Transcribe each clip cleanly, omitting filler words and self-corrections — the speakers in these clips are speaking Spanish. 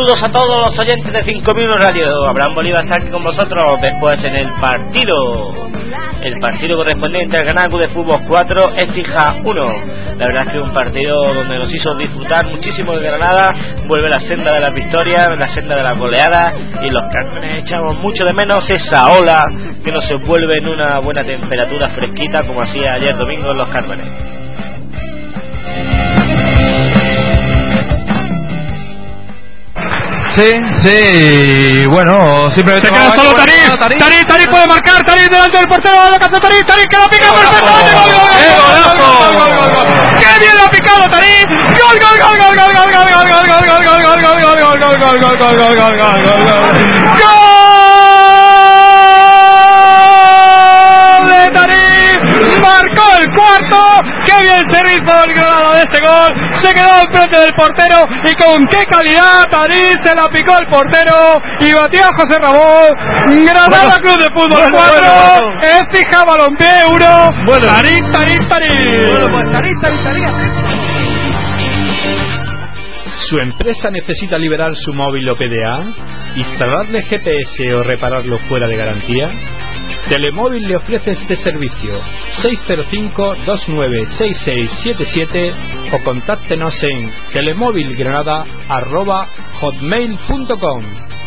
Saludos a todos los oyentes de 5000 Radio. Abraham Bolívar está aquí con vosotros después en el partido correspondiente al Granada Club de Fútbol 4, Écija 1. La verdad es que es un partido donde nos hizo disfrutar muchísimo de Granada. Vuelve la senda de las victorias, la senda de las goleadas, y los Cármenes echamos mucho de menos esa ola que nos envuelve en una buena temperatura fresquita como hacía ayer domingo en los Cármenes. Sí, bueno, simplemente... Se queda solo Tarí puede marcar, Tarí delante del portero, lo que hace Tarí, que la pica perfectamente, gol. ¡Qué bien lo ha picado Tarí! ¡Gol de Tarí! Marcó el cuarto. ¡Qué bien se hizo el Granada de este gol! Se quedó enfrente del portero y con qué calidad Tarí se la picó el portero y batió a José Ramón. Granada Club de Fútbol 4, Écija Balompié 1. Tarí. Bueno, pues Tarí. ¿Su empresa necesita liberar su móvil o PDA? ¿Instalarle GPS o repararlo fuera de garantía? Telemóvil le ofrece este servicio. 605-296677 o contáctenos en telemóvilgranada@hotmail.com.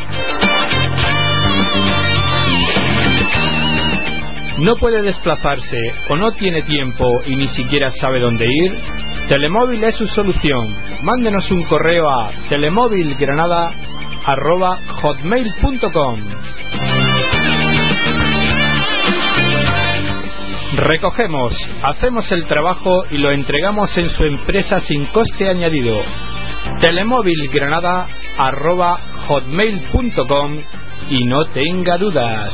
¿No puede desplazarse o no tiene tiempo y ni siquiera sabe dónde ir? Telemóvil es su solución. Mándenos un correo a telemóvilgranada@hotmail.com. Recogemos, hacemos el trabajo y lo entregamos en su empresa sin coste añadido. telemóvilgranada@hotmail.com y no tenga dudas.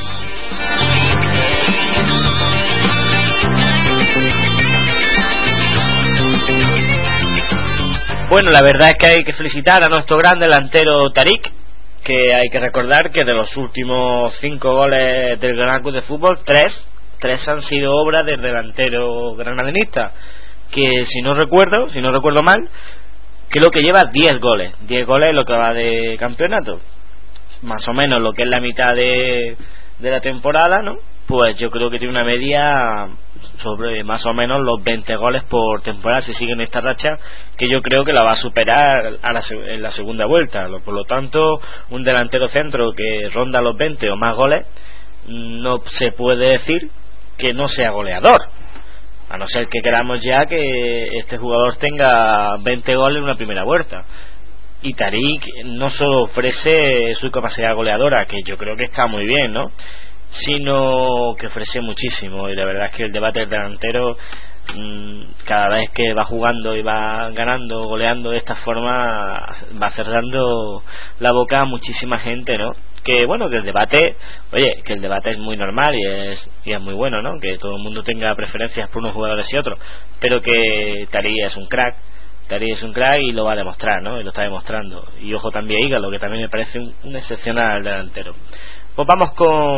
Bueno, la verdad es que hay que felicitar a nuestro gran delantero Tarik, que hay que recordar que de los últimos 5 goles del Granada Club de Fútbol, 3 han sido obra del delantero granadinista, que si no recuerdo mal, creo que lleva 10 goles lo que va de campeonato, más o menos lo que es la mitad de la temporada, ¿no? Pues yo creo que tiene una media sobre más o menos los 20 goles por temporada si sigue en esta racha, que yo creo que la va a superar en la segunda vuelta. Por lo tanto, un delantero centro que ronda los 20 o más goles, no se puede decir que no sea goleador, a no ser que queramos ya que este jugador tenga 20 goles en una primera vuelta. Y Tarik no solo ofrece su capacidad goleadora, que yo creo que está muy bien, ¿no?, sino que ofrece muchísimo. Y la verdad es que el debate del delantero, cada vez que va jugando y va ganando, goleando de esta forma, va cerrando la boca a muchísima gente, ¿no? Que bueno, que el debate es muy normal y es muy bueno, ¿no?, que todo el mundo tenga preferencias por unos jugadores y otros, pero que Tarí es un crack y lo va a demostrar, ¿no?, y lo está demostrando. Y ojo también a Hígalo, que también me parece un excepcional delantero. Pues vamos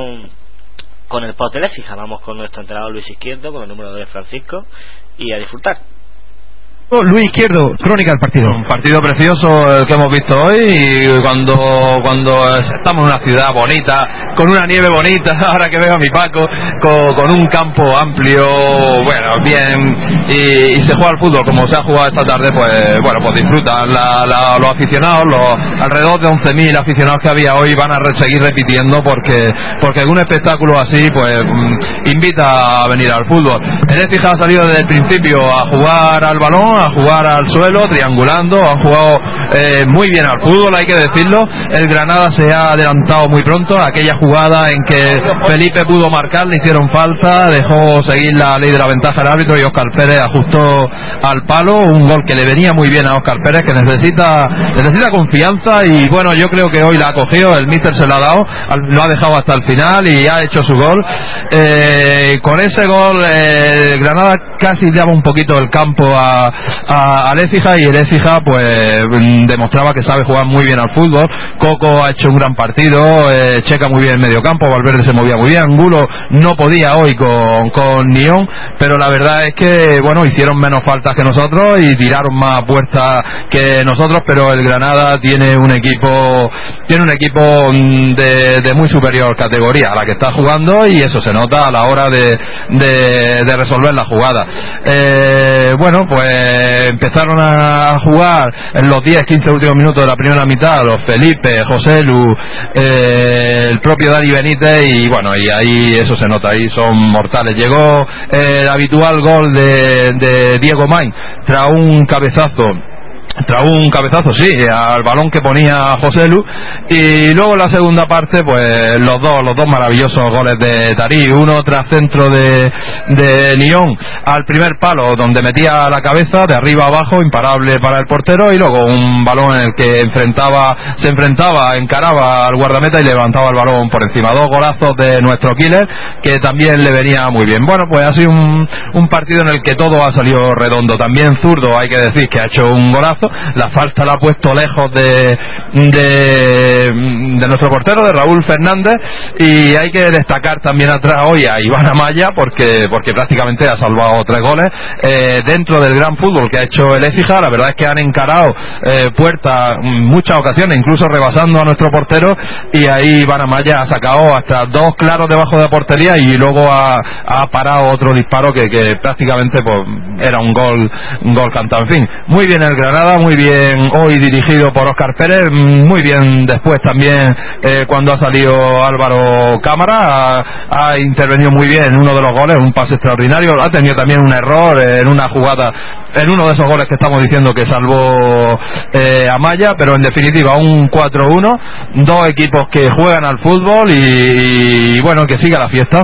con el post de Écija, vamos con nuestro entrenador Luis Izquierdo, con el número de Francisco, y a disfrutar. Luis Izquierdo, crónica del partido. Un partido precioso el que hemos visto hoy, y cuando estamos en una ciudad bonita, con una nieve bonita, ahora que veo a mi Paco, con un campo amplio, bueno, bien, y se juega al fútbol como se ha jugado esta tarde, pues bueno, pues disfrutan los aficionados, los alrededor de 11.000 aficionados que había hoy van a seguir repitiendo, porque un espectáculo así pues invita a venir al fútbol. El Écija ha salido desde el principio a jugar al balón, a jugar al suelo, triangulando, han jugado muy bien al fútbol, hay que decirlo. El Granada se ha adelantado muy pronto. Aquella jugada en que Felipe pudo marcar, le hicieron falta, dejó seguir la ley de la ventaja al árbitro y Óscar Pérez ajustó al palo, un gol que le venía muy bien a Óscar Pérez, que necesita confianza, y bueno, yo creo que hoy la ha cogido, el míster se la ha dado, lo ha dejado hasta el final y ha hecho su gol. Con ese gol el Granada casi daba un poquito el campo al Écija, y el Écija pues demostraba que sabe jugar muy bien al fútbol. Coco ha hecho un gran partido, Checa muy bien en medio campo, Valverde se movía muy bien, Angulo no podía hoy con Nión, pero la verdad es que, bueno, hicieron menos faltas que nosotros y tiraron más puertas que nosotros, pero el Granada tiene un equipo de muy superior categoría a la que está jugando, y eso se nota a la hora de resolver la jugada. Bueno, pues empezaron a jugar en los 10-15 últimos minutos de la primera mitad los Felipe, José Lu, el propio Dani Benítez, y bueno, y ahí eso se nota, ahí son mortales. Llegó el habitual gol de Diego Main tras un cabezazo, sí, al balón que ponía José Lu, y luego en la segunda parte, pues los dos maravillosos goles de Tarik, uno tras centro de Lyon al primer palo, donde metía la cabeza de arriba abajo, imparable para el portero, y luego un balón en el que encaraba al guardameta y levantaba el balón por encima. Dos golazos de nuestro killer, que también le venía muy bien. Bueno, pues ha sido un partido en el que todo ha salido redondo. También Zurdo, hay que decir que ha hecho un golazo. La falta la ha puesto lejos de nuestro portero, de Raúl Fernández, y hay que destacar también atrás hoy a Iván Amaya, porque prácticamente ha salvado 3 goles dentro del gran fútbol que ha hecho el Écija. La verdad es que han encarado puertas muchas ocasiones, incluso rebasando a nuestro portero, y ahí Iván Amaya ha sacado hasta 2 claros debajo de la portería, y luego ha parado otro disparo que prácticamente pues era un gol cantado. En fin, muy bien el Granada, muy bien hoy dirigido por Óscar Pérez, muy bien después también cuando ha salido Álvaro Cámara, ha intervenido muy bien en uno de los goles, un pase extraordinario. Ha tenido también un error en una jugada, en uno de esos goles que estamos diciendo que salvó Amaya, pero en definitiva un 4-1, dos equipos que juegan al fútbol, y bueno, que siga la fiesta.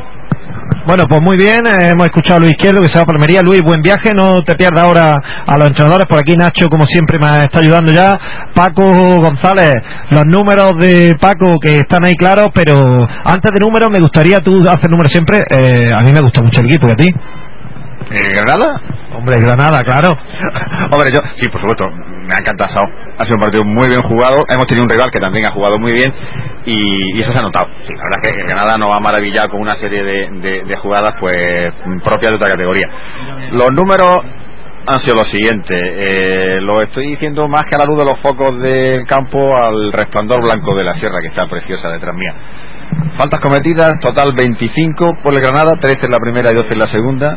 Bueno, pues muy bien, hemos escuchado a Luis Izquierdo, que se va a Palmería. Luis, buen viaje, no te pierdas ahora a los entrenadores. Por aquí Nacho, como siempre, me está ayudando ya. Paco González, los números de Paco que están ahí claros, pero antes de números me gustaría, tú haces números siempre, a mí me gusta mucho el equipo, ¿y a ti? ¿Granada? Hombre, Granada, claro. Hombre, sí, por supuesto, me ha encantado. Ha sido un partido muy bien jugado. Hemos tenido un rival que también ha jugado muy bien, y eso se ha notado. Sí, la verdad es que Granada nos ha maravillado con una serie de jugadas pues propias de otra categoría. Los números han sido los siguientes. Lo estoy diciendo más que a la luz de los focos del campo, al resplandor blanco de la sierra, que está preciosa detrás mía. Faltas cometidas, total 25 por el Granada, 13 en la primera y 12 en la segunda.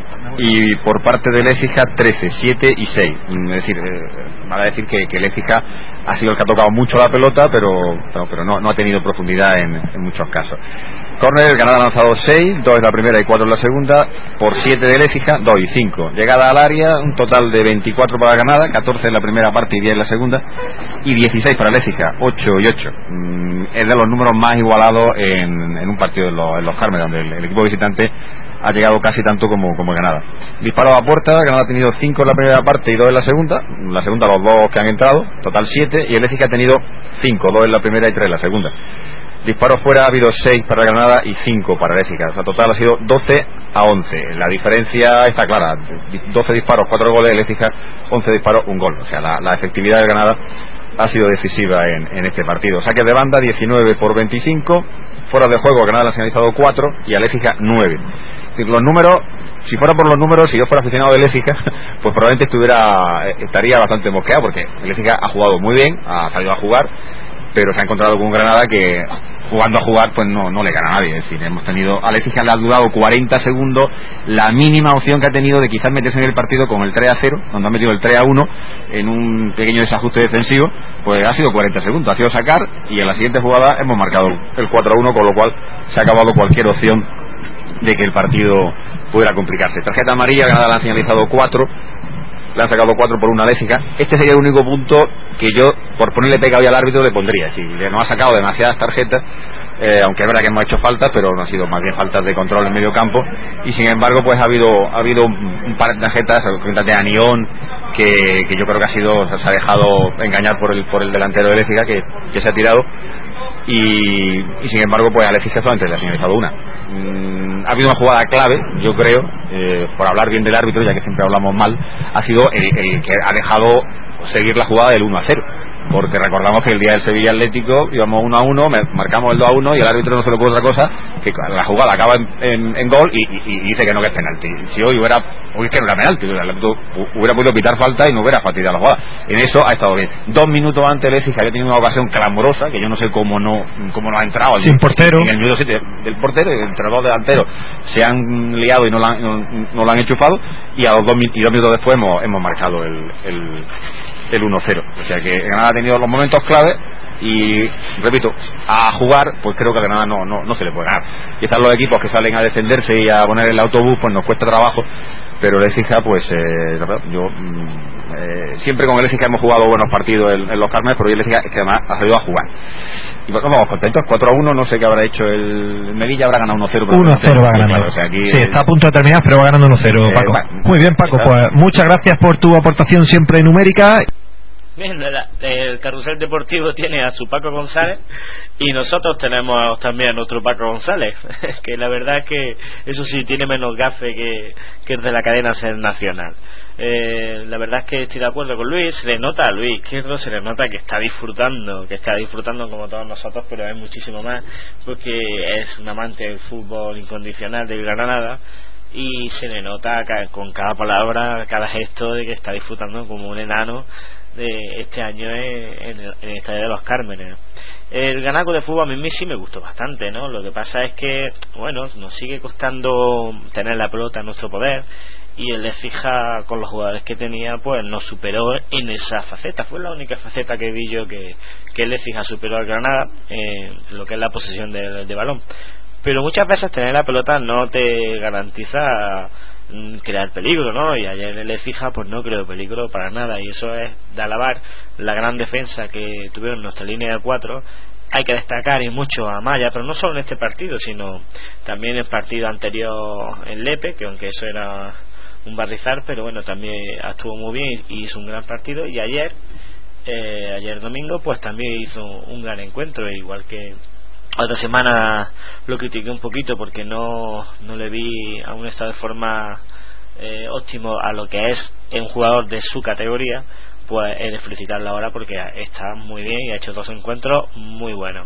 Y por parte del Écija 13, 7 y 6. Es decir, van a decir que el Écija ha sido el que ha tocado mucho la pelota, pero no ha tenido profundidad en muchos casos. Córner, el Granada ha lanzado 6, 2 en la primera y 4 en la segunda, por 7 del Écija, 2 y 5. Llegada al área, un total de 24 para Granada, 14 en la primera parte y 10 en la segunda, y 16 para el Écija, 8 y 8. Es de los números más igualados en un partido en los Carmen, donde el equipo visitante ha llegado casi tanto como Granada. Disparos a puerta, Granada ha tenido 5 en la primera parte y 2 en la segunda los dos que han entrado, total 7, y el Écija ha tenido 5, 2 en la primera y 3 en la segunda. Disparos fuera ha habido 6 para Granada y 5 para el Écija, o sea, total ha sido 12 a 11. La diferencia está clara, 12 disparos, 4 goles, el Écija 11 disparos, 1 gol. O sea, la efectividad de Granada ha sido decisiva en este partido. Saques de banda 19 por 25, fuera de juego Granada le ha señalizado 4 y al Écija 9. Es decir, los números, si fuera por los números, si yo fuera aficionado del Écija, pues probablemente estaría bastante mosqueado, porque el Écija ha jugado muy bien, ha salido a jugar, pero se ha encontrado con un Granada que jugando a jugar pues no le gana a nadie. Es decir, hemos tenido, al Écija le ha durado 40 segundos la mínima opción que ha tenido de quizás meterse en el partido con el 3-0, cuando ha metido el 3-1 en un pequeño desajuste defensivo, pues ha sido 40 segundos, ha sido sacar, y en la siguiente jugada hemos marcado el 4-1, con lo cual se ha acabado cualquier opción de que el partido pudiera complicarse. Tarjeta amarilla, Granada le han señalizado 4, le han sacado 4 por 1 al Écija. Este sería el único punto que yo, por ponerle pega hoy al árbitro, le pondría. Es decir, nos ha sacado demasiadas tarjetas, aunque es verdad que hemos hecho faltas, pero no ha sido más bien faltas de control en medio campo, y sin embargo pues ha habido un par de tarjetas de Anión que yo creo que se ha dejado engañar por el delantero del Écija, que se ha tirado, y sin embargo pues al Écija solamente le ha señalizado una. Ha habido una jugada clave, yo creo, por hablar bien del árbitro, ya que siempre hablamos mal, ha sido el que ha dejado seguir la jugada del 1-0. porque recordamos que el día del Sevilla Atlético íbamos 1-1, marcamos el 2-1 y el árbitro no se le ocurre otra cosa que la jugada acaba en gol y dice que no, que es penalti. Si hoy es que no era penalti, el árbitro hubiera podido pitar falta y no hubiera fastidiado la jugada. En eso ha estado bien. 2 minutos antes el Écija había tenido una ocasión clamorosa, que yo no sé cómo no ha entrado sin portero, en el minuto 7 del portero, entre los delanteros se han liado y no la han enchufado, y a los 2 minutos después hemos marcado el 1-0. O sea que Granada ha tenido los momentos claves y, repito, a jugar pues creo que a Granada no se le puede ganar. Quizás los equipos que salen a defenderse y a poner el autobús pues nos cuesta trabajo, pero el Écija pues yo siempre con el Écija hemos jugado buenos partidos en los Carmes, pero hoy el Écija es que además ha salido a jugar y pues vamos contentos. 4-1, no sé qué habrá hecho el Melilla, habrá ganado 1-0, 1-0 va ganando, claro, o sea, aquí, sí, está a punto de terminar, pero va ganando 1-0, Paco. Muy bien, Paco, pues muchas gracias por tu aportación siempre numérica. Bien, el carrusel deportivo tiene a su Paco González y nosotros tenemos también a nuestro Paco González, que la verdad es que eso sí tiene menos gafe que el de la cadena Ser Nacional. La verdad es que estoy de acuerdo con Luis. Se le nota a Luis Izquierdo, se le nota que está disfrutando como todos nosotros, pero es muchísimo más porque es un amante del fútbol incondicional del Granada. Y se le nota con cada palabra, cada gesto, de que está disfrutando como un enano de este año en el Estadio de los Cármenes. El Ganaco de fútbol a mí sí me gustó bastante, ¿no? Lo que pasa es que, bueno, nos sigue costando tener la pelota en nuestro poder, y el Écija con los jugadores que tenía pues nos superó en esa faceta. Fue la única faceta que vi yo que el Écija superó al Granada en lo que es la posesión de balón. Pero muchas veces tener la pelota no te garantiza crear peligro, ¿no? Y ayer el Écija pues no creó peligro para nada, y eso es de alabar la gran defensa que tuvieron en nuestra línea de 4. Hay que destacar y mucho a Maya, pero no solo en este partido, sino también en el partido anterior en Lepe, que aunque eso era un barrizar, pero bueno, también estuvo muy bien y hizo un gran partido. Y ayer domingo pues también hizo un gran encuentro, igual que otra semana lo critiqué un poquito porque no le vi aún estar de forma óptimo a lo que es un jugador de su categoría. Pues he de felicitarlo ahora porque está muy bien y ha hecho 2 encuentros muy buenos.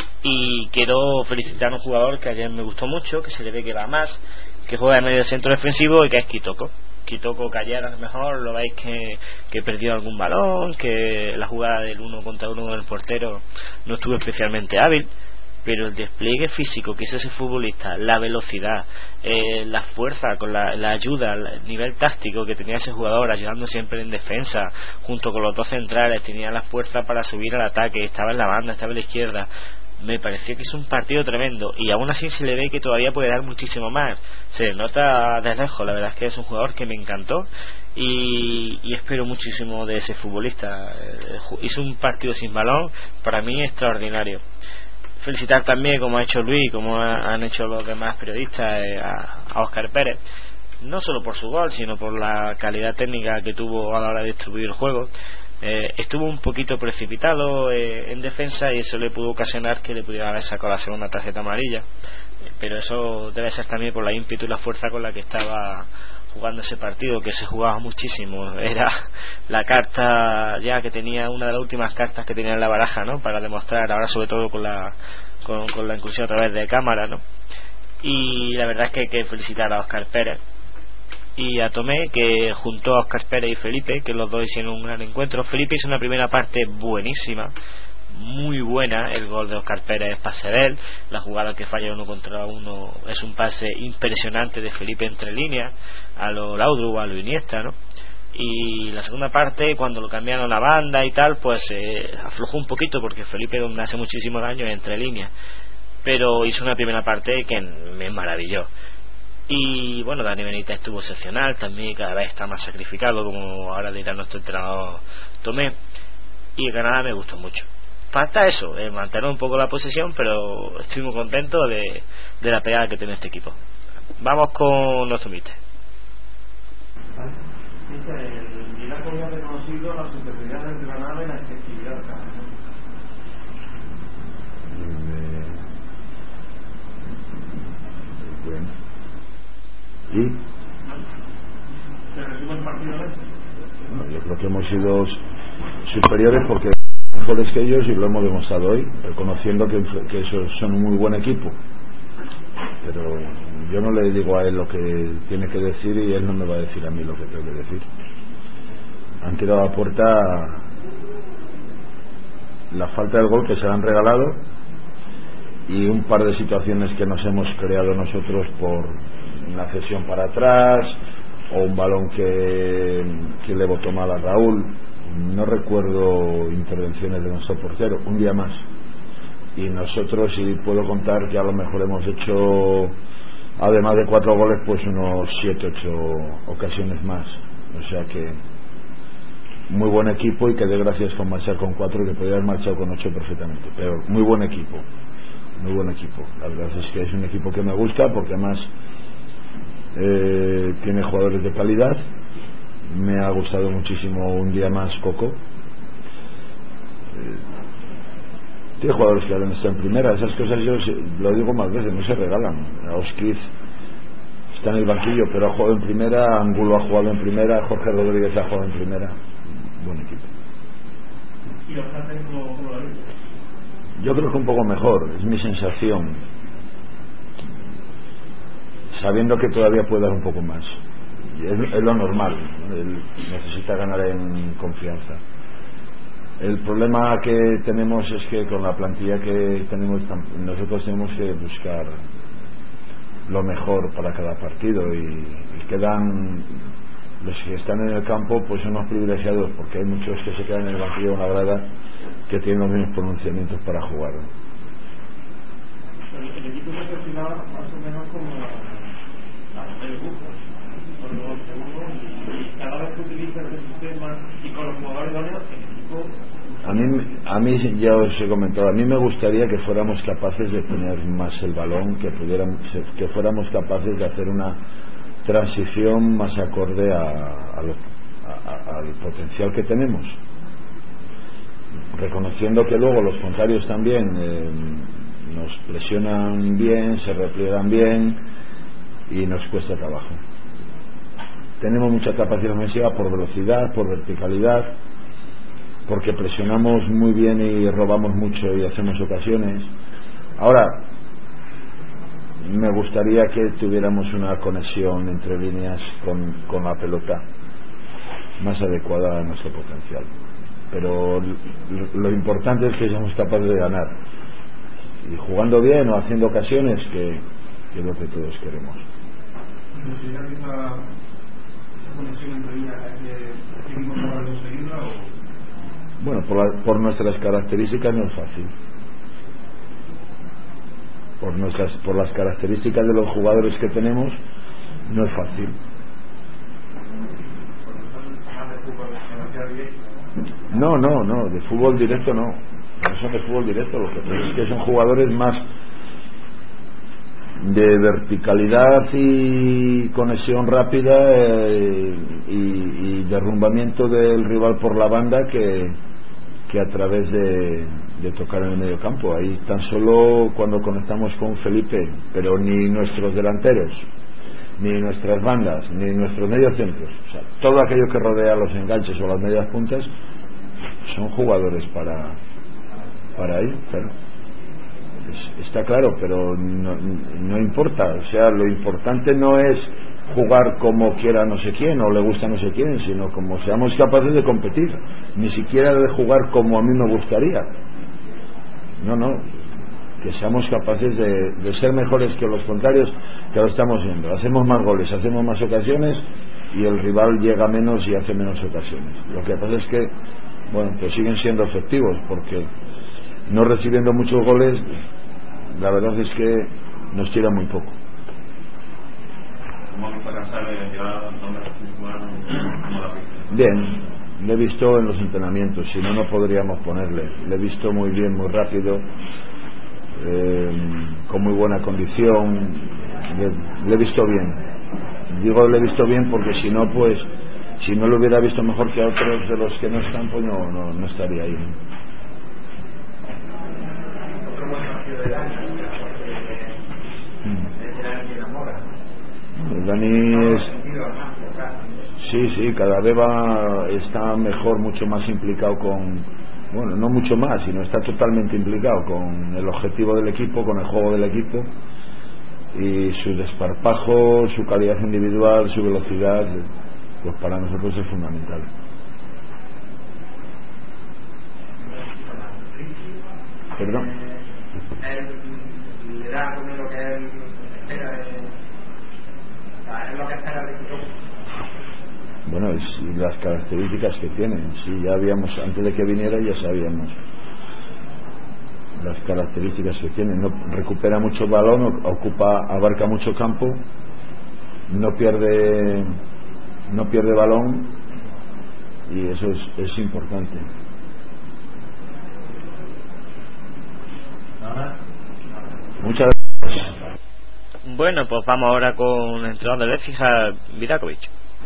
Y quiero felicitar a un jugador que ayer me gustó mucho, que se le ve que va más, que juega en medio centro defensivo, y que es Kitoko, que ayer a lo mejor lo veis que perdió algún balón, que la jugada del 1 contra 1 del portero no estuvo especialmente hábil, pero el despliegue físico que hizo ese futbolista, la velocidad, la fuerza con la ayuda, el nivel táctico que tenía ese jugador, ayudando siempre en defensa junto con los 2 centrales, tenía la fuerza para subir al ataque, estaba en la banda, estaba en la izquierda. Me pareció que hizo un partido tremendo, y aún así se le ve que todavía puede dar muchísimo más. Se le nota de lejos. La verdad es que es un jugador que me encantó y espero muchísimo de ese futbolista. Hizo un partido sin balón para mí extraordinario. Felicitar también, como ha hecho Luis, como han hecho los demás periodistas, a Óscar Pérez, no solo por su gol, sino por la calidad técnica que tuvo a la hora de distribuir el juego. Estuvo un poquito precipitado en defensa, y eso le pudo ocasionar que le pudiera haber sacado la segunda tarjeta amarilla, pero eso debe ser también por la ímpetu y la fuerza con la que estaba jugando ese partido, que se jugaba muchísimo. Era la carta ya que tenía, una de las últimas cartas que tenía en la baraja, ¿no? Para demostrar ahora, sobre todo con la inclusión a través de cámara, ¿no? Y la verdad es que hay que felicitar a Óscar Pérez y a Tomé, que juntó a Óscar Pérez y Felipe, que los dos hicieron un gran encuentro. Felipe hizo una primera parte buenísima, muy buena. El gol de Óscar Pérez es pase de él, la jugada que falla 1 contra 1 es un pase impresionante de Felipe entre líneas, a lo Laudrup o a lo Iniesta, ¿no? Y la segunda parte, cuando lo cambiaron a la banda y tal, pues aflojó un poquito, porque Felipe, donde hace muchísimo daño, es entre líneas, pero hizo una primera parte que me maravilló. Y bueno, Dani Benítez estuvo excepcional también, cada vez está más sacrificado, como ahora dirá nuestro entrenador Tomé. Y el Granada me gustó mucho. Falta eso, mantener un poco la posesión, pero estoy muy contento de la pegada que tiene este equipo. Vamos con nuestro míster. El Granada había reconocido la superioridad del Granada en la efectividad del campo. Bueno. ¿Y? ¿Se resume el partido de hoy? Bueno, yo creo que hemos sido superiores porque mejores que ellos y lo hemos demostrado hoy, reconociendo que esos son un muy buen equipo. Pero yo no le digo a él lo que tiene que decir y él no me va a decir a mí lo que tengo que decir. Han tirado a puerta la falta del gol que se le han regalado y un par de situaciones que nos hemos creado nosotros por una cesión para atrás o un balón que le botó mal a Raúl. No recuerdo intervenciones de nuestro portero, un día más. Y nosotros, si puedo contar, que a lo mejor hemos hecho, además de 4 goles, pues unos 7-8 ocasiones más. O sea que muy buen equipo y que de gracias con marchar con 4, que podría haber marchado con 8 perfectamente. Pero muy buen equipo, muy buen equipo. La verdad es que es un equipo que me gusta porque además tiene jugadores de calidad. Me ha gustado muchísimo un día más Coco. Tiene jugadores que ahora están en primera. Esas cosas yo lo digo más veces, no se regalan. Oskiz está en el banquillo, pero ha jugado en primera. Angulo ha jugado en primera. Jorge Rodríguez ha jugado en primera. Buen equipo. ¿Y los hacen como lo dices? Yo creo que un poco mejor, es mi sensación, sabiendo que todavía puede dar un poco más. Es lo normal, ¿no? Él necesita ganar en confianza. El problema que tenemos es que con la plantilla que tenemos, nosotros tenemos que buscar lo mejor para cada partido y quedan los que están en el campo, pues son los privilegiados, porque hay muchos que se quedan en el banquillo en la grada que tienen los mismos pronunciamientos para jugar. El equipo se perfilaba más o menos como la del grupo, con los segundos, y cada vez que utiliza el sistema y con los jugadores idóneos, el equipo. A mí ya os he comentado, a mí me gustaría que fuéramos capaces de tener más el balón, que fuéramos capaces de hacer una transición más acorde al potencial que tenemos, reconociendo que luego los contrarios también nos presionan bien, se repliegan bien y nos cuesta trabajo. Tenemos mucha capacidad ofensiva por velocidad, por verticalidad, porque presionamos muy bien y robamos mucho y hacemos ocasiones. Ahora, me gustaría que tuviéramos una conexión entre líneas con la pelota más adecuada a nuestro potencial, pero lo importante es que seamos capaces de ganar y jugando bien o haciendo ocasiones, que es lo que todos queremos. ¿Considerar que esa conexión entre líneas hay que para conseguirla o...? Bueno, por nuestras características no es fácil. Por las características de los jugadores que tenemos no es fácil. No, de fútbol directo no son de fútbol directo, lo que pasa es que son jugadores más de verticalidad y conexión rápida y derrumbamiento del rival por la banda que a través de tocar en el medio campo. Ahí tan solo cuando conectamos con Felipe, pero ni nuestros delanteros, ni nuestras bandas, ni nuestros mediocentros, o sea, todo aquello que rodea los enganches o las medias puntas son jugadores para ahí, claro. Está claro, pero no importa, o sea, lo importante no es jugar como quiera no sé quién o le gusta no sé quién, sino como seamos capaces de competir, ni siquiera de jugar como a mí me gustaría, no, que seamos capaces de ser mejores que los contrarios, que lo estamos viendo, hacemos más goles, hacemos más ocasiones y el rival llega menos y hace menos ocasiones. Lo que pasa es que, bueno, pues siguen siendo efectivos, porque no recibiendo muchos goles, la verdad es que nos tira muy poco. Bien, le he visto en los entrenamientos, si no, no podríamos ponerle. Le he visto muy bien, muy rápido, con muy buena condición. Le he visto bien. Digo le he visto bien porque si no, pues, si no lo hubiera visto mejor que a otros de los que no están, pues no estaría ahí. Dani es... Sí, cada vez está mejor, mucho más implicado bueno, no mucho más, sino está totalmente implicado con el objetivo del equipo, con el juego del equipo, y su desparpajo, su calidad individual, su velocidad, pues para nosotros es fundamental. Perdón. Él le da como lo que él espera de, o sea, es lo que espera del equipo. Bueno, y las características que tienen, sí, ya habíamos, antes de que viniera ya sabíamos las características que tiene. No recupera mucho balón, abarca mucho campo, no pierde balón, y eso es importante. Muchas gracias. Bueno, pues vamos ahora con el entrenador de Lecija, Vidakovic.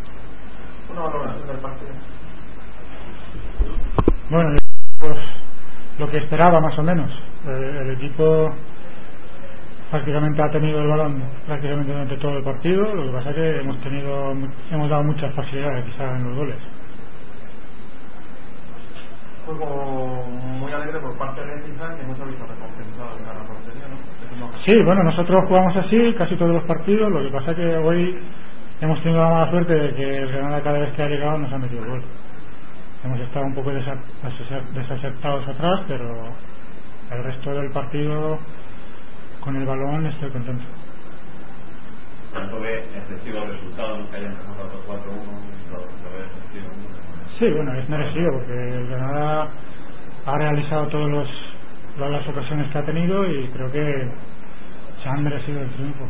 Bueno, pues lo que esperaba más o menos. El equipo prácticamente ha tenido el balón prácticamente durante todo el partido. Lo que pasa es que hemos dado muchas facilidades quizás en los goles. Fue como muy alegre por parte de Lecija, que hemos visto recompensado en la portería, ¿no? Sí, bueno, nosotros jugamos así casi todos los partidos. Lo que pasa es que hoy hemos tenido la mala suerte de que el Granada cada vez que ha llegado nos ha metido el gol. Hemos estado un poco desacertados atrás, pero el resto del partido con el balón estoy contento. ¿Cuánto ve excesivo el resultado? Nunca hayan empezado 4-1, lo ve excesivo. Sí, bueno, es merecido porque el Granada ha realizado todas las ocasiones que ha tenido y creo que se han merecido el triunfo.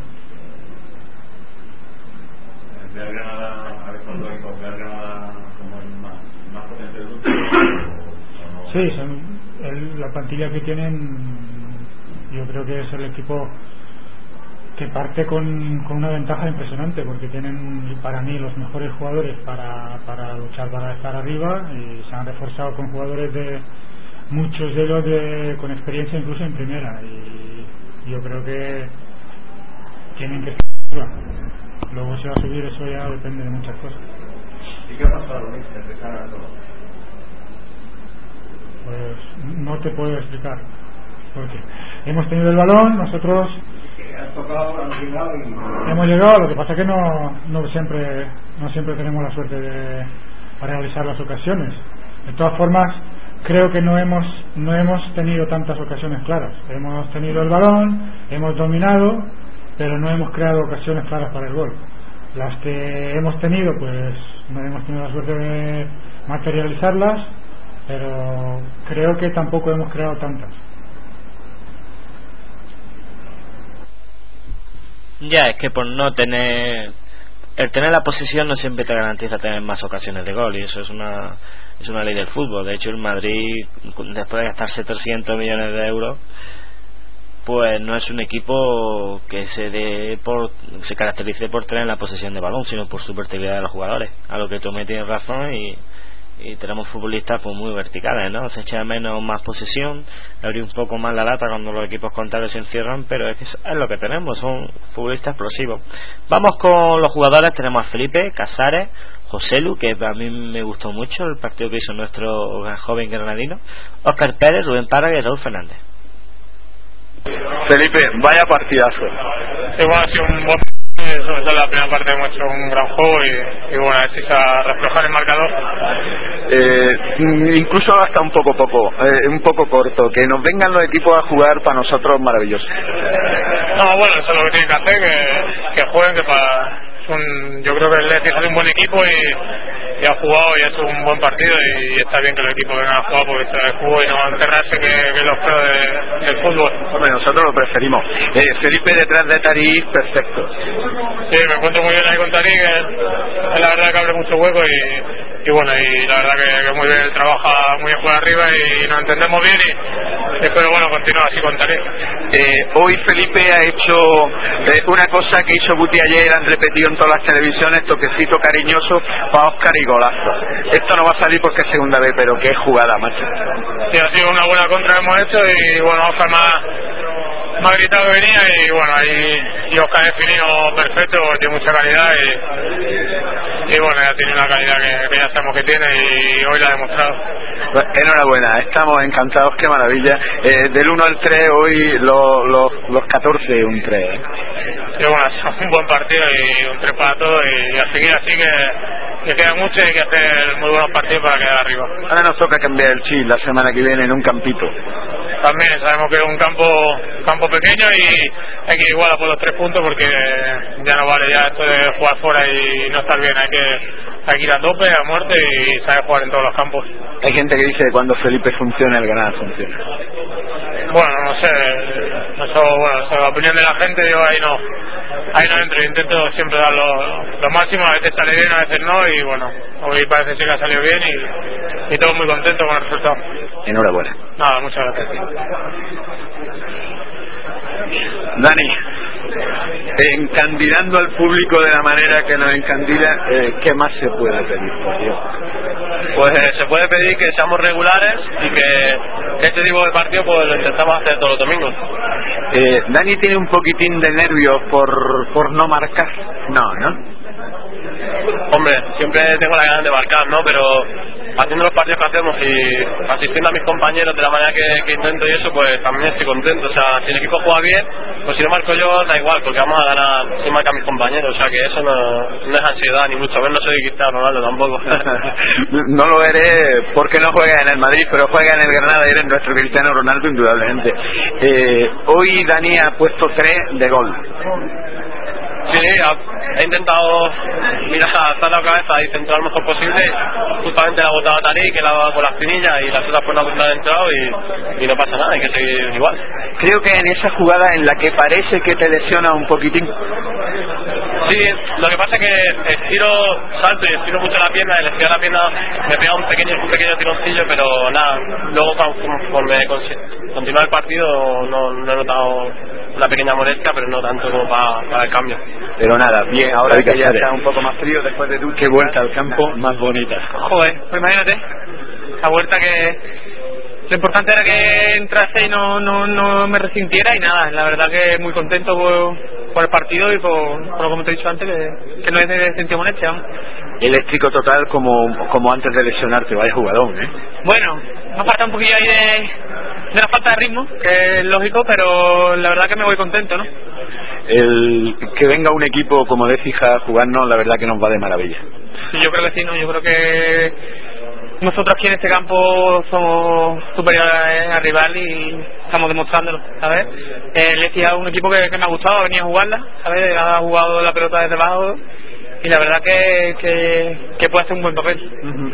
¿El Granada ha visto el equipo? ¿El Granada como el más potente del grupo? Sí, la plantilla que tienen, yo creo que es el equipo que parte con una ventaja impresionante, porque tienen para mí los mejores jugadores para luchar para estar arriba, y se han reforzado con jugadores muchos de ellos con experiencia incluso en primera, y yo creo que tienen que estar arriba. Luego si va a subir, eso ya depende de muchas cosas. ¿Y qué ha pasado, Luis, de cara a todo? Pues no te puedo explicar, porque hemos tenido el balón, nosotros hemos llegado, lo que pasa es que no siempre tenemos la suerte de realizar las ocasiones. De todas formas, creo que no hemos tenido tantas ocasiones claras. Hemos tenido el balón, hemos dominado, pero no hemos creado ocasiones claras para el gol. Las que hemos tenido, pues no hemos tenido la suerte de materializarlas, pero creo que tampoco hemos creado tantas. Ya, es que por no tener el tener la posesión no siempre te garantiza tener más ocasiones de gol, y eso es una ley del fútbol. De hecho, el Madrid, después de gastarse 300 millones de euros, pues no es un equipo que se caracterice por tener la posesión de balón, sino por su verticalidad de los jugadores. A lo que tú me tienes razón, y tenemos futbolistas pues muy verticales, ¿no? Se echa de menos más posesión, abrir un poco más la lata cuando los equipos contrarios se encierran, pero es lo que tenemos, son futbolistas explosivos. Vamos con los jugadores. Tenemos a Felipe, Casares, Joselu, que a mí me gustó mucho el partido que hizo nuestro joven granadino, Óscar Pérez, Rubén Parra y Raúl Fernández. Felipe, vaya partidazo. Sí, bueno, ha sido un buen, sobre todo la primera parte hemos hecho un gran juego y bueno, a ver si se va a reflejar el marcador. Incluso hasta un poco corto, que nos vengan los equipos a jugar, para nosotros maravilloso. No, bueno, eso es lo que tienen que hacer, que jueguen, yo creo que el Letica es un buen equipo y ha jugado y ha hecho un buen partido, y está bien que los equipos vengan a jugar porque está el fútbol y no encerrarse que los feos del fútbol. Hombre, nosotros lo preferimos. Felipe detrás de Tarik, perfecto. Sí, me encuentro muy bien ahí con Tarik, es la verdad que abre mucho hueco y bueno, y la verdad que muy bien, trabaja muy bien por arriba y nos entendemos bien, y espero bueno continuar así con Tarik. Hoy Felipe ha hecho una cosa que hizo Guti ayer, han repetido en todas las televisiones, toquecito cariñoso para Óscar y golazo. Esto no va a salir porque es segunda vez, pero qué jugada, macho. Sí, ha sido una buena contra que hemos hecho, y bueno, Óscar me me ha gritado que venía y bueno, ahí Oscar ha definido perfecto, tiene mucha calidad y bueno, ya tiene una calidad que ya sabemos que tiene y hoy la ha demostrado. Pues, enhorabuena, estamos encantados, qué maravilla. Del 1 al 3 hoy los 14 un 3. Sí, bueno, es un buen partido y un 3 para todos y a seguir así que queda mucho y hay que hacer muy buenos partidos para quedar arriba. Ahora nos toca cambiar el chip la semana que viene en un campito. También sabemos que es un campo pequeño y hay que ir igual a por los 3 puntos porque ya no vale ya esto de jugar fuera y no estar bien, hay que ir a tope, a muerte y saber jugar en todos los campos. Hay gente que dice que cuando Felipe funciona, el Granada funciona. Bueno, no sé, eso es la opinión de la gente, yo ahí no entro, intento siempre dar lo máximo, a veces sale bien, a veces no y bueno, hoy parece que ha salido bien y todos muy contentos con el resultado. Enhorabuena. Nada, muchas gracias. Dani, encandilando al público de la manera que nos encandila, ¿qué más se puede pedir, por Dios? Pues se puede pedir que seamos regulares y que este tipo de partido pues lo intentamos hacer todos los domingos. Dani tiene un poquitín de nervios por no marcar. No. Hombre, siempre tengo la ganas de marcar, ¿no? Pero haciendo los partidos que hacemos y asistiendo a mis compañeros de la manera que intento y eso, pues también estoy contento. O sea, si el equipo juega bien, pues si no marco yo, da igual, porque vamos a ganar si marcan mis compañeros. O sea, que eso no es ansiedad, ni mucho menos. No soy Cristiano Ronaldo tampoco. No lo eres porque no juega en el Madrid, pero juega en el Granada y eres nuestro Cristiano Ronaldo, indudablemente. Hoy Dani ha puesto 3 de gol. Sí, he intentado alzar la cabeza y centrar lo mejor posible. Justamente la ha botado a Tarik, que la ha dado con las pinillas y las otras por la punta han entrado y no pasa nada, hay que seguir igual. Creo que en esa jugada en la que parece que te lesiona un poquitín. Sí, lo que pasa es que salto y estiro mucho la pierna, y le estiro la pierna, me pega un pequeño tironcillo, pero nada, luego conforme continúa el partido no he notado una pequeña molestia, pero no tanto como para el cambio. Pero nada, bien, ahora que ya está un poco más frío después de qué vuelta al campo más bonita. Joder, pues imagínate, la vuelta que lo importante era que entrase y no me resintiera y nada, la verdad que muy contento por el partido y por lo que te he dicho antes, que no he sentido molestia. Eléctrico total como antes de lesionarte, vaya jugadón, ¿eh? Bueno, me falta un poquillo ahí de la falta de ritmo, que es lógico, pero la verdad que me voy contento, ¿no? El que venga un equipo como de Fija a jugarnos, la verdad que nos va de maravilla. Sí, yo creo que sí, ¿no? Yo creo que nosotros aquí en este campo somos superiores al rival y estamos demostrándolo, ¿sabes? Leti es un equipo que me ha gustado, ha venido a jugarla, ¿sabes? Ha jugado la pelota desde abajo y la verdad que puede hacer un buen papel.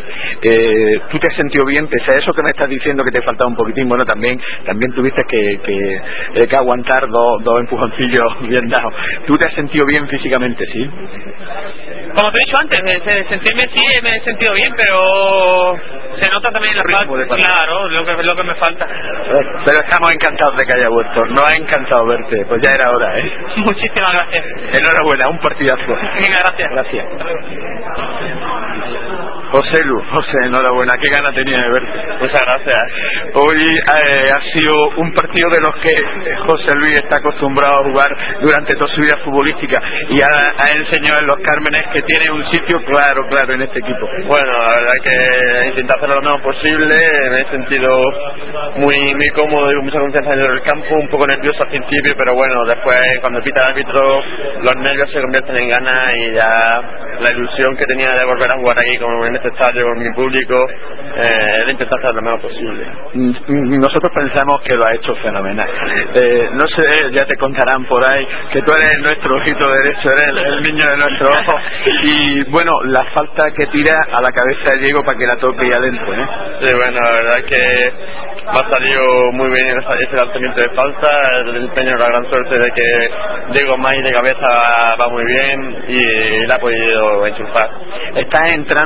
¿Tú te has sentido bien pese a eso que me estás diciendo que te faltaba un poquitín? Bueno, también tuviste que aguantar dos empujoncillos bien dados. ¿Tú te has sentido bien físicamente, sí? Como te he dicho antes, sentirme sí, me he sentido bien, pero se nota también la falta. Claro, lo que me falta. Pero estamos encantados de que haya vuelto. Nos ha encantado verte. Pues ya era hora, ¿eh? Muchísimas gracias. Enhorabuena, un partidazo. Venga, gracias. Gracias. José, enhorabuena, qué gana tenía de verte. Muchas gracias. Hoy ha sido un partido de los que José Luis está acostumbrado a jugar durante toda su vida futbolística y ha enseñado en los Cármenes que tiene un sitio claro en este equipo. Bueno, la verdad es que intenté hacer lo menos posible, me he sentido muy cómodo y con mucha confianza en el campo, un poco nervioso al principio, pero bueno, después cuando pita el árbitro los nervios se convierten en ganas y ya la ilusión que tenía de volver a jugar aquí en este estadio con mi público, he intentado hacer lo menos posible. Nosotros pensamos que lo ha hecho fenomenal. No sé, ya te contarán por ahí que tú eres nuestro ojito derecho, eres el niño de nuestro ojo. Y bueno, la falta que tira a la cabeza de Diego para que la toque y adentro, ¿eh? Sí, bueno, la verdad es que me ha salido muy bien ese lanzamiento de falta. El Peña la gran suerte de que Diego más de cabeza va muy bien y la ha podido enchufar. Está entrando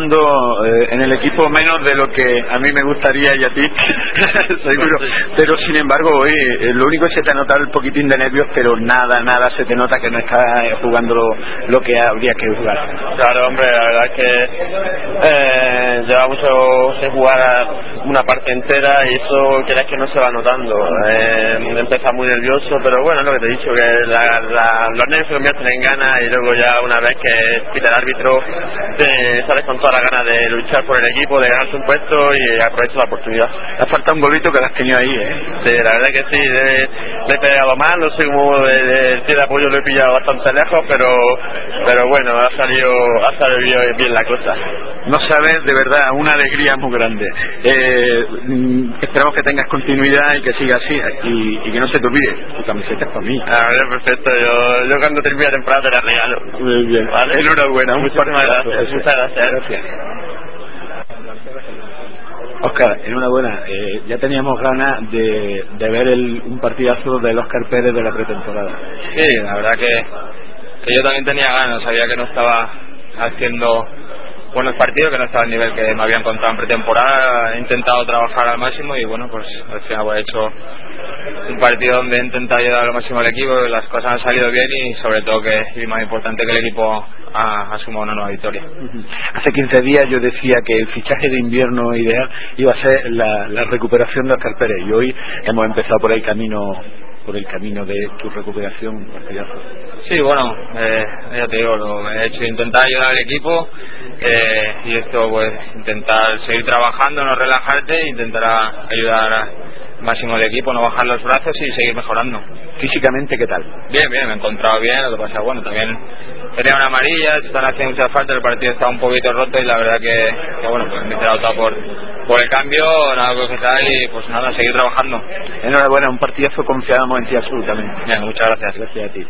en el equipo menos de lo que a mí me gustaría y a ti, seguro. Pero sin embargo, hoy lo único que se te nota el poquitín de nervios, pero nada se te nota que no estás jugando lo que habría que jugar. Claro, hombre, la verdad es que lleva mucho sin jugar una parte entera y eso quieres que no se va notando. Empieza muy nervioso, pero bueno, es lo que te he dicho, que los nervios se convierten en ganas y luego ya una vez que pita el árbitro te sales con toda la gana de luchar por el equipo, de ganarse un puesto y aprovechas la oportunidad. Te falta un golito que lo has tenido ahí, ¿eh? Sí, la verdad que sí, le he pegado mal, no sé cómo el pie de apoyo lo he pillado bastante lejos, pero bueno, ha salido bien la cosa. No sabes, de verdad, una alegría muy grande. Esperamos que tengas continuidad y que siga así y que no se te olvide, tu camiseta es para mí. A ver, perfecto, yo cuando termine la temporada te la regalo. Muy bien, ¿vale? Enhorabuena, muchísimas gracias. Muchas gracias. Óscar, enhorabuena. Ya teníamos ganas de ver un partidazo del Óscar Pérez de la pretemporada. Sí, la verdad que yo también tenía ganas, sabía que no estaba haciendo buenos partidos, que no estaba al nivel que me había encontrado en pretemporada. He intentado trabajar al máximo y bueno, pues al final he hecho un partido donde he intentado ayudar al máximo al equipo, las cosas han salido bien y sobre todo y más importante, que el equipo ha sumado una nueva victoria. Hace 15 días yo decía que el fichaje de invierno ideal iba a ser la recuperación de Óscar Pérez y hoy hemos empezado por el camino de tu recuperación. Sí, bueno, ya te digo, lo he hecho, intentar ayudar al equipo y esto pues intentar seguir trabajando, no relajarte e intentar ayudar al máximo del equipo, no bajar los brazos y seguir mejorando. Físicamente, ¿qué tal? Bien, me he encontrado bien, lo que pasa bueno, también tenía una amarilla, están haciendo mucha falta, el partido está un poquito roto y la verdad que bueno, pues me he enterado todo por el cambio, nada que tal y pues nada, seguir trabajando. Enhorabuena, un partidazo, confiábamos en ti absolutamente. Bien, muchas gracias. Gracias a ti.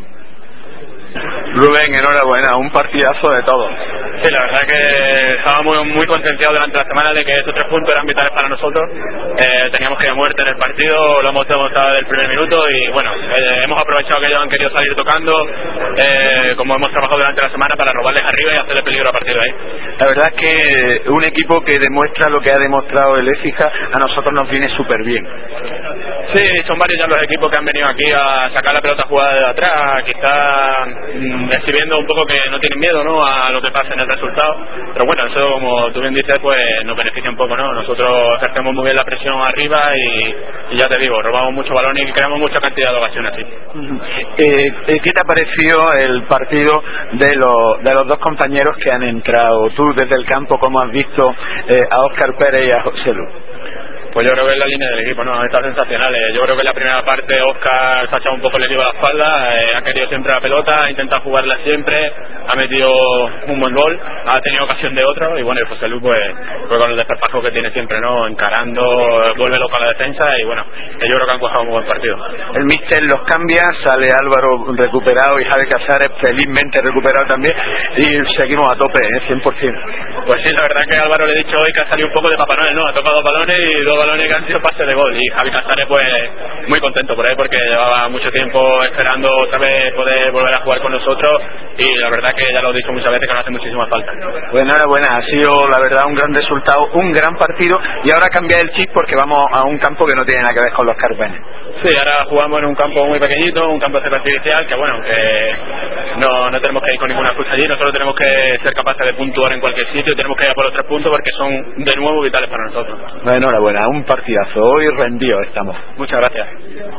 Rubén, enhorabuena, un partidazo de todos. Sí, la verdad que estábamos muy concienciados durante la semana de que estos 3 puntos eran vitales para nosotros. Teníamos que ir a muerte en el partido, lo hemos demostrado desde el primer minuto y bueno, hemos aprovechado que ellos han querido salir tocando, como hemos trabajado durante la semana, para robarles arriba y hacerle peligro a partir de ahí. La verdad es que un equipo que demuestra lo que ha demostrado el Écija, a nosotros nos viene súper bien. Sí, son varios ya los equipos que han venido aquí a sacar la pelota jugada de atrás, quizás exhibiendo un poco que no tienen miedo, ¿no?, a lo que pasa en el resultado, pero bueno, eso como tú bien dices pues nos beneficia un poco, ¿no? Nosotros ejercemos muy bien la presión arriba y ya te digo, robamos mucho balón y creamos mucha cantidad de ocasiones así. ¿Qué te ha parecido el partido de los dos compañeros que han entrado? Tú desde el campo, ¿cómo has visto a Óscar Pérez y a José Lu? Pues yo creo que es la línea del equipo, ¿no? Está sensacional. Yo creo que en la primera parte Óscar se ha echado un poco el equipo a la espalda, ha querido siempre la pelota, ha intentado jugarla siempre, ha metido un buen gol, ha tenido ocasión de otro y bueno, y José Lu pues con el desparpajo que tiene siempre, ¿no? Encarando, vuelve loco a la defensa y bueno, yo creo que han cuajado un buen partido. El míster los cambia, sale Álvaro recuperado y Javi Casares felizmente recuperado también y seguimos a tope, 100%. Pues sí, la verdad que Álvaro le he dicho hoy que ha salido un poco de Papá Noel, ¿no? Ha tocado 2 balones y 2 balones que han sido pase de gol y Javi Casares pues muy contento por ahí porque llevaba mucho tiempo esperando otra vez poder volver a jugar con nosotros y la verdad que ya lo he dicho muchas veces que nos hace muchísima falta. Pues enhorabuena, ha sido la verdad un gran resultado, un gran partido y ahora cambia el chip porque vamos a un campo que no tiene nada que ver con los Carpenes. Sí, ahora jugamos en un campo muy pequeñito, un campo de césped artificial, que bueno, no tenemos que ir con ninguna excusa allí, nosotros tenemos que ser capaces de puntuar en cualquier sitio y tenemos que ir a por los 3 puntos porque son de nuevo vitales para nosotros. Enhorabuena, un partidazo, hoy rendido estamos. Muchas gracias.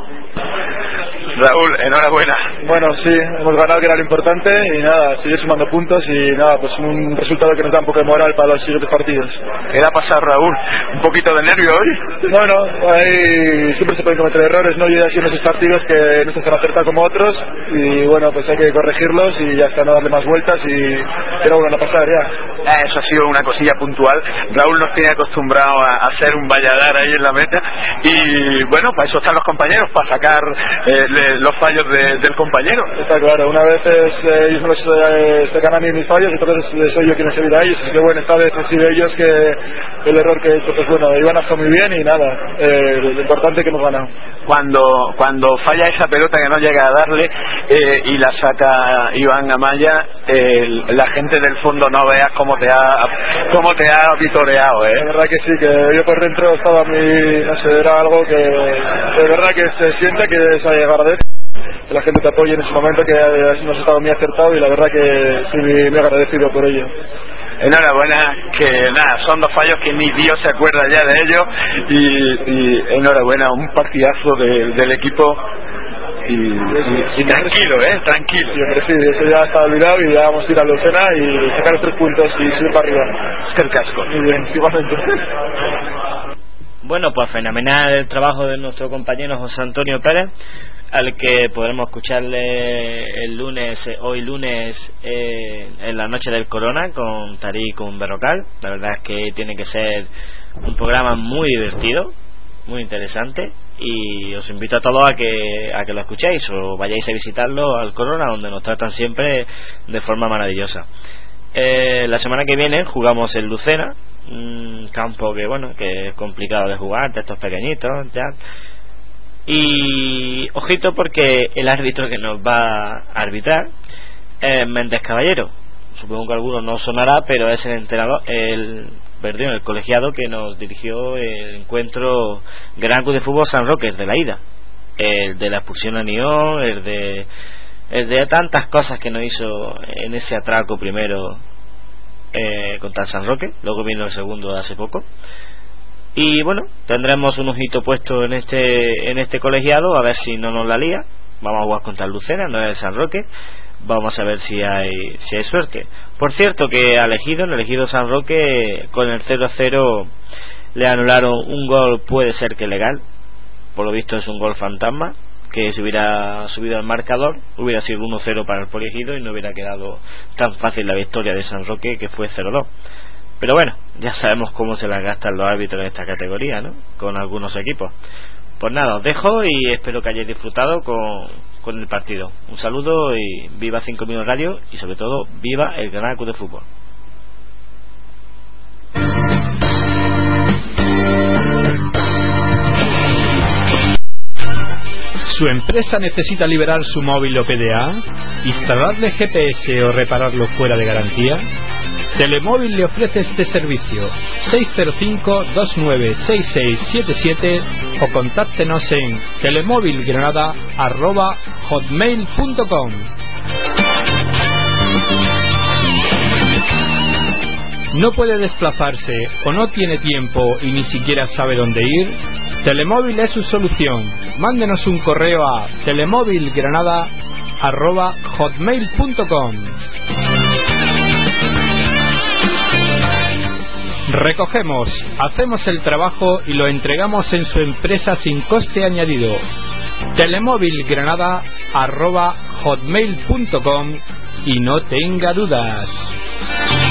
Raúl, enhorabuena. Bueno, sí, hemos ganado, que era lo importante, y nada, seguir sumando puntos y nada, pues un resultado que nos da un poco de moral para los siguientes partidos. ¿Qué le ha pasado, Raúl? ¿Un poquito de nervio hoy? Bueno, ahí siempre se pueden cometer errores, ¿no? Yo ya he sido en esos partidos que no se han acertado como otros y bueno, pues hay que corregirlos y ya está, no darle más vueltas y que no vuelvan a pasar ya. Eso ha sido una cosilla puntual. Raúl nos tiene acostumbrado a hacer un valladar ahí en la meta y bueno, para eso están los compañeros, para sacar los fallos del compañero. Está claro, una vez ellos me sacan a mí mis fallos y otras veces soy yo quien les evita a ellos, así que bueno, esta vez han sido ellos que el error que he hecho, pues bueno, iban hasta muy bien y nada, lo importante es que hemos ganado. Cuando falla esa pelota que no llega a darle y la saca Iván Amaya, la gente del fondo no veas cómo te ha vitoreado, La verdad que sí, que yo por dentro estaba no sé, era algo que de verdad que se siente que se ha llegado a que la gente te apoye en ese momento, que hemos estado muy acertado y la verdad que estoy muy agradecido por ello. Enhorabuena, que nada, son 2 fallos que ni Dios se acuerda ya de ellos y enhorabuena, un partidazo del equipo y tranquilo, tranquilo. Sí, hombre, sí, eso ya está olvidado y ya vamos a ir a Lucena y sacar los 3 puntos y subir para arriba. Es que el casco. Muy bien, igualmente. Bueno, pues fenomenal el trabajo de nuestro compañero José Antonio Pérez, al que podremos escucharle hoy lunes en la noche del Corona con Tarik y con Berrocal. La verdad es que tiene que ser un programa muy divertido, muy interesante, y os invito a todos a que lo escuchéis o vayáis a visitarlo al Corona, donde nos tratan siempre de forma maravillosa. La semana que viene jugamos en Lucena, un campo que es complicado de jugar, de estos pequeñitos ya. Y ojito, porque el árbitro que nos va a arbitrar es Méndez Caballero. Supongo que a algunos no sonará, pero es el colegiado que nos dirigió el encuentro Gran Cruz de Fútbol San Roque, el de la ida, el de la expulsión a Nión, el de tantas cosas que nos hizo en ese atraco primero contra el San Roque. Luego vino el segundo de hace poco. Y bueno, tendremos un ojito puesto en este colegiado, a ver si no nos la lía. Vamos a jugar contra el Lucena, no es el San Roque. Vamos a ver si hay suerte. Por cierto, que en el Ejido San Roque, con el 0-0 le anularon un gol, puede ser que legal. Por lo visto es un gol fantasma, que si hubiera subido al marcador hubiera sido 1-0 para el Poliegido y no hubiera quedado tan fácil la victoria de San Roque, que fue 0-2. Pero bueno, ya sabemos cómo se las gastan los árbitros en esta categoría, ¿no? Con algunos equipos. Pues nada, os dejo y espero que hayáis disfrutado con el partido. Un saludo y viva 5 Minutos Radio, y sobre todo viva el Granada Club de Fútbol. ¿Su empresa necesita liberar su móvil o PDA? ¿Instalarle GPS o repararlo fuera de garantía? Telemóvil le ofrece este servicio. 605-296677 o contáctenos en telemóvilgranada@hotmail.com. ¿No puede desplazarse o no tiene tiempo y ni siquiera sabe dónde ir? Telemóvil es su solución. Mándenos un correo a telemóvilgranada@hotmail.com. Recogemos, hacemos el trabajo y lo entregamos en su empresa sin coste añadido. Telemóvilgranada@hotmail.com, y no tenga dudas.